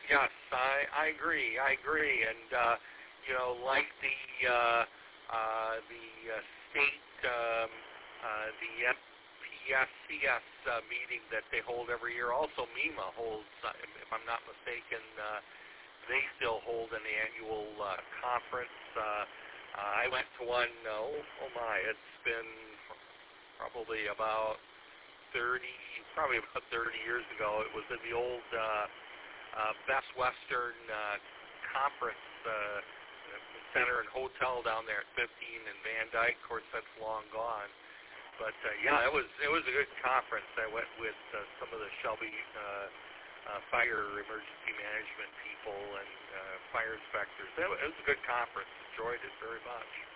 Yes, I agree. I agree. And like the state, the FPSCS meeting that they hold every year. Also, MEMA holds, if I'm not mistaken, they still hold an annual conference. I went to one. Oh my! It's been probably about 30, probably about 30 years ago. It was in the old Best Western Conference Center and Hotel down there at 15 in Van Dyke. Of course, that's long gone. But yeah, it was a good conference. I went with some of the Shelby fire emergency management people and fire inspectors. It was a good conference. Enjoyed it very much.